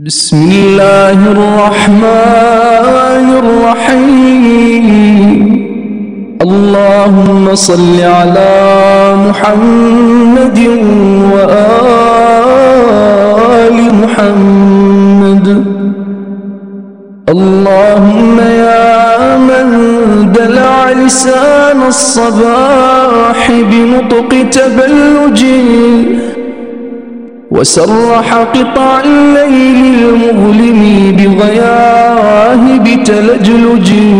بسم الله الرحمن الرحيم. اللهم صل على محمد وآل محمد. اللهم يا من دلع لسان الصباح بنطق تبلجه وسرح قطع الليل المظلم بغياهب تلجلجه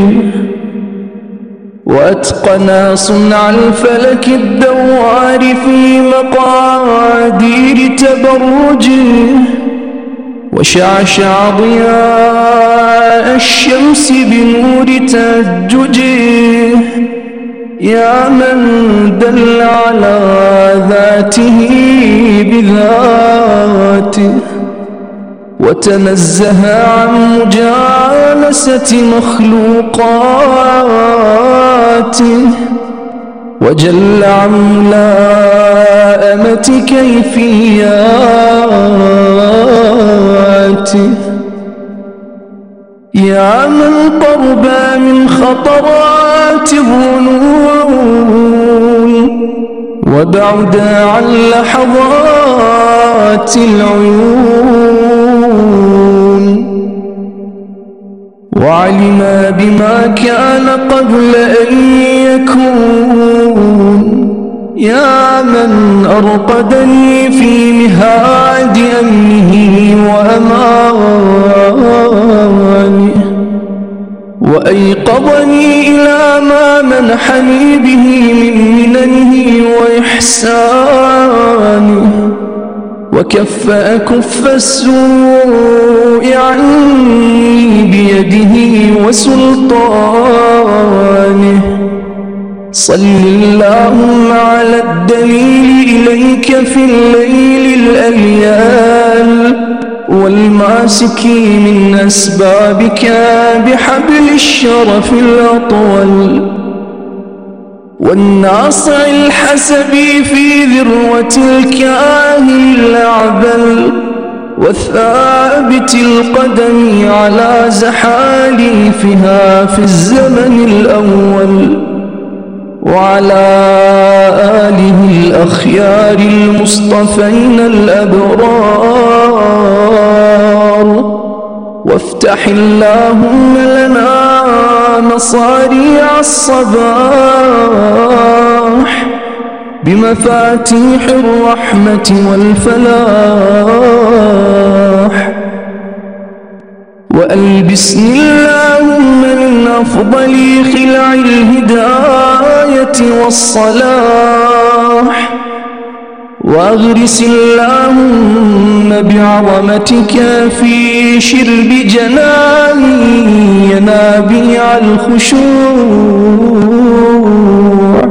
وأتقنا صنع الفلك الدوار في مقادير تبرجه وشعشع ضياء الشمس بنور تهججه. يا من دل على ذاته بذاته وتنزه عن مجالسة مخلوقاته وجل عن ملائمة كيفياته. يا من قربا من خطرات الظنون وبعدا عن لحظات العيون وعلما بما كان قبل أن يكون. يا من أرقدني في مهاد أمنه وأمانه وأيقظني إلى ما منحني به من مننه وإحسانه وكف أكف السوء عني بيده وسلطانه. صل اللهم على الدليل إليك في الليل الأليال والماسك من أسبابك بحبل الشرف الأطول والناصع الحسبي في ذروة الكاهل الأعبل والثابت القدم على زحاليفها في الزمن الأول وعلى آله الأخيار المصطفين الأبرار. وافتح اللهم لنا مصاريع الصباح بمفاتيح الرحمة والفلاح وألبسني اللهم من أفضل خلع الهداية والصلاح وأغرس اللهم بعظمتك في شرب جناني ينابيع الخشوع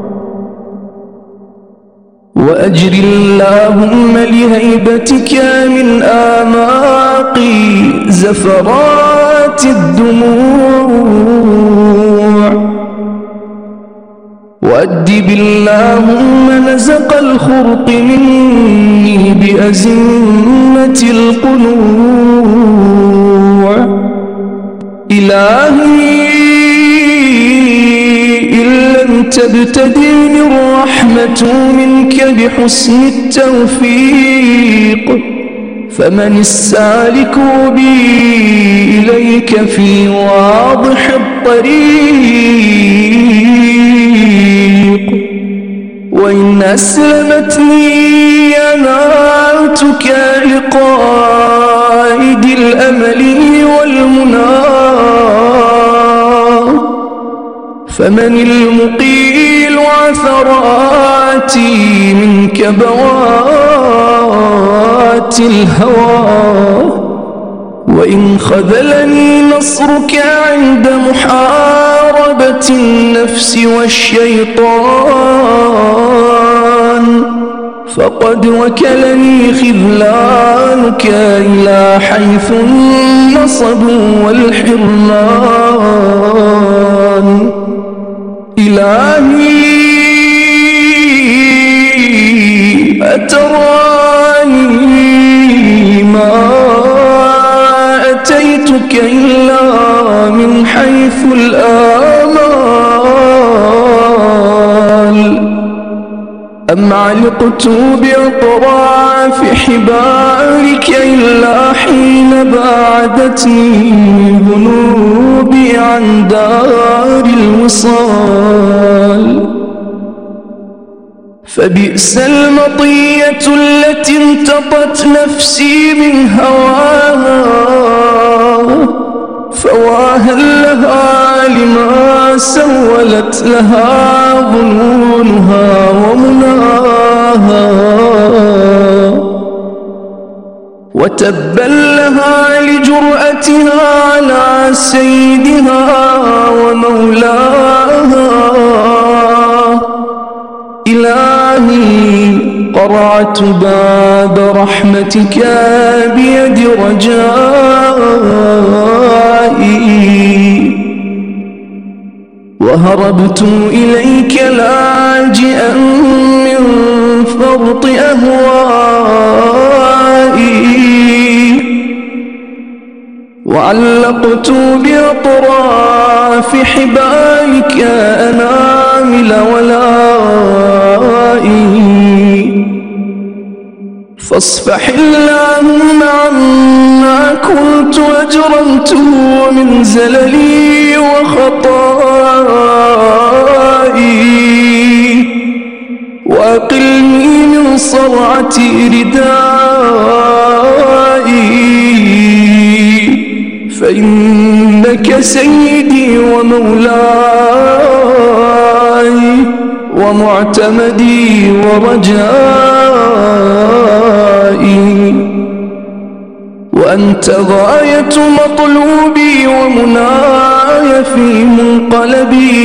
وأجر اللهم لهيبتك من آماقي زفرات الدموع وأدب اللهم نزق الخرق مني بأزمة القنوع. إلهي إن لم تبتدئني الرحمة منك بحسن التوفيق فمن السالك بي إليك في واضح الطريق وإن أسلمتني ينالتك لقائد الأمل والمنى فمن المقيل عثراتي منك بوات الهوى وإن خذلني نصرك عند محاربة النفس والشيطان فقد وكلني خذلانك إلى حيث النصب والحرمان. إلهي أتراني ما رأيتك إلا من حيث الآمال أم علقت بأطراف حبالك إلا حين باعدتني ذنوبي عن دار الوصال فبئس المطية التي انتطت نفسي من هواها فواها لها لما سولت لها ظنونها ومناها وتبا لها لجرأتها على سيدها ومولاها إلهي قرعت باب رحمتك بيد رجائي وهربت إليك لاجئا من فرط أهوائي وعلقت بأطراف حبالك أنامل ولائي فاصفح اللهم عما كنت أجرمته من زللي وخطائي وأقلني من صرعة ردائي فإنك سيدي ومولاي ومعتمدي ورجائي وأنت غاية مطلوبي ومناي في منقلبي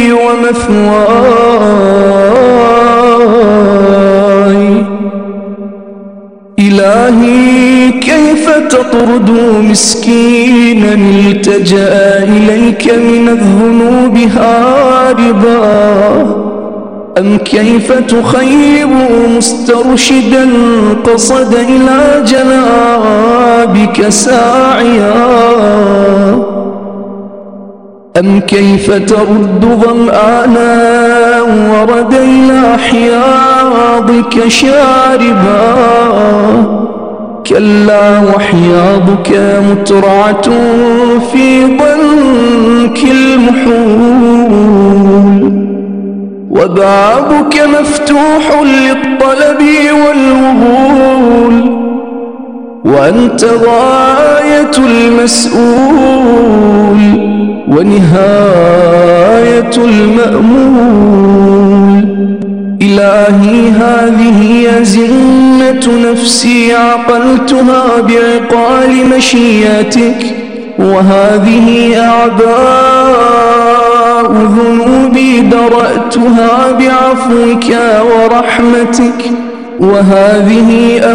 ومثواي إلهي كيف تطرد مسكينا التجأ إليك من الذنوب هاربا أم كيف تخيب مسترشدا قصد إلى جنابك ساعيا أم كيف ترد ظمآنا ورد إلى حياضك شاربا كلا وحياضك مترعة في ضنك المحول وبابك مفتوح للطلب والوهول وأنت غاية المسؤول ونهاية المأمول إلهي هذه أزمة نفسي عقلتها بعقال مشيئتك وهذه أعباء ذنوبي درأتها بعفوك ورحمتك وهذه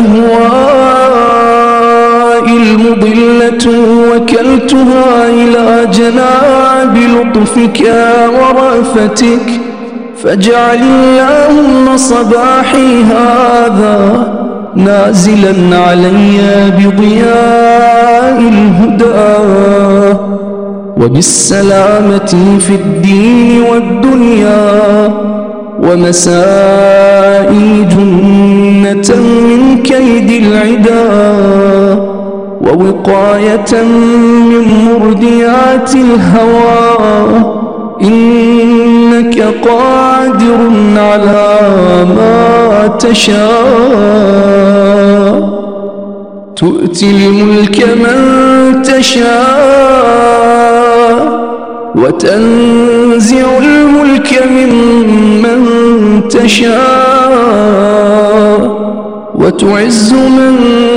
أهوائي المضلة وكلتها إلى جناب لطفك ورأفتك فاجعل اللهم صباحي هذا نازلا علي بضياء الهدى وبالسلامة في الدين والدنيا ومسائي جنة من كيد العدا ووقاية من مرديات الهوى إنك قادر على ما تشاء تؤتي الملك من تشاء وتنزع الملك ممن تشاء وتعز من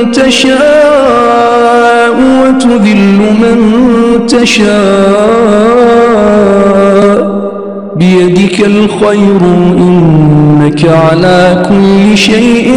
تشاء وتذل من تشاء بيدك الخير إنك على كل شيء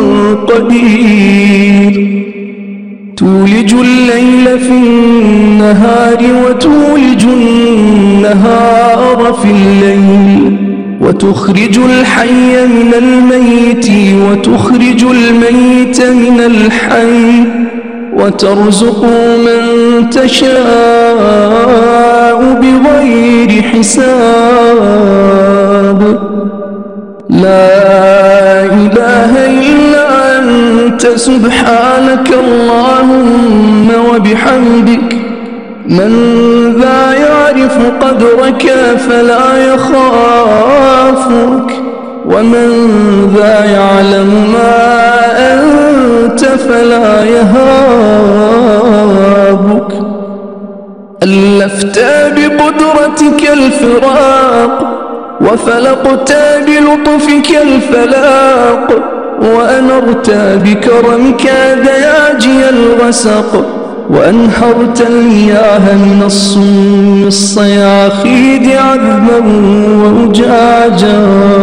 قدير تولج الليل في النهار وتولج النهار في الليل وتخرج الحي من الميت وتخرج الميت من الحي وترزق من تشاء بغير حساب. لا إله إلا أنت سبحانك اللهم وبحمدك. من ذا يعرف قدرك فلا يخافك، ومن ذا يعلم ما أنت فلا يهابك. ألفت بقدرتك الفراق، وفلقت بلطفك الفلاق، وأنرت بكرمك دياجي الغسق، وأنهرت المياه من الصم الصياخيد عذبا وأجاجا،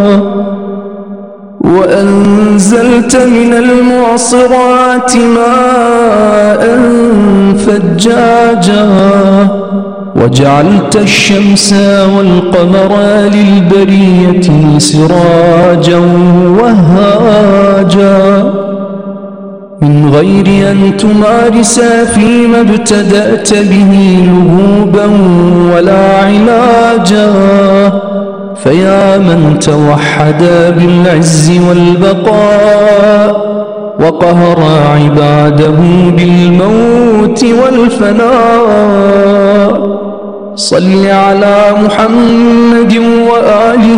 وأنزلت من المعصرات ماء فجاجا، وجعلت الشمس والقمر للبرية سراجا وهاجا، من غير أن تمارس فيما ابتدأت به لهوبا ولا علاجا. فيا من توحد بالعز والبقاء، وقهر عباده بالموت والفناء، صل على محمد وآله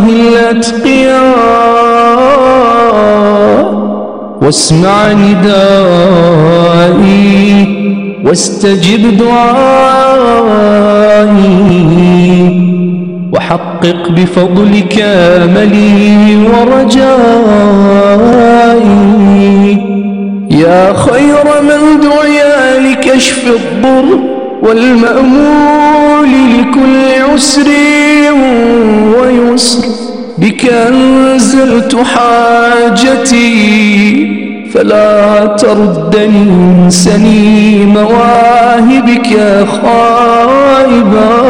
الأتقياء، واسمع ندائي واستجب دعائي، وحقق بفضلك أملي ورجائي. يا خير من دعي لكشف الضر، والمأمول لكل عسر ويسر، بك أنزلت حاجتي فلا تردني من سني مواهبك خائبا.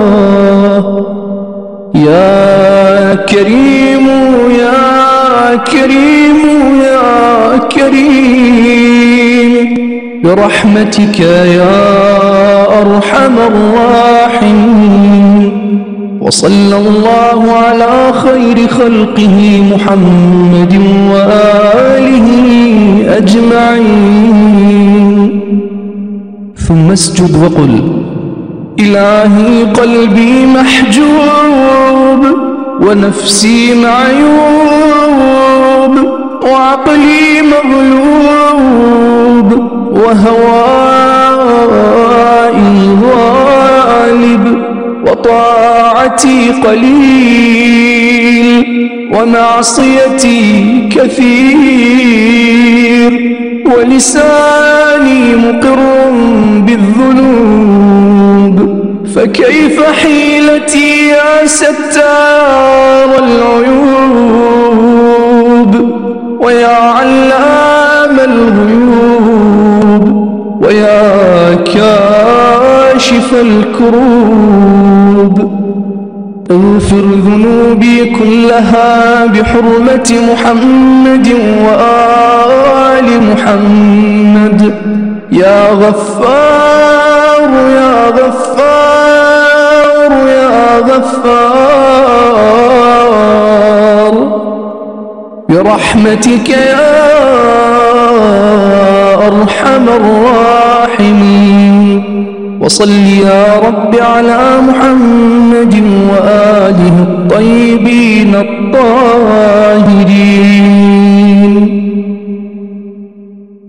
يا كريم يا كريم يا كريم، برحمتك يا أرحم الراحمين. وصلى الله على خير خلقه محمد وآله أجمعين. ثم اسجد وقل: إلهي قلبي محجوب، ونفسي معيوب، وعقلي مغلوب، وهوائي غالب، وطاعتي قليل، ومعصيتي كثير، ولساني مقر بالذنوب. فكيف حيلتي يا ستار العيوب، ويا علام الغيوب، ويا كاشف الكروب. اغفر ذنوبي كلها بحرمة محمد وآل محمد. يا غفار يا غفار يا غفار، برحمتك يا أرحم الراحمين. وصل يا رب على محمد وآله الطيبين الطاهرين.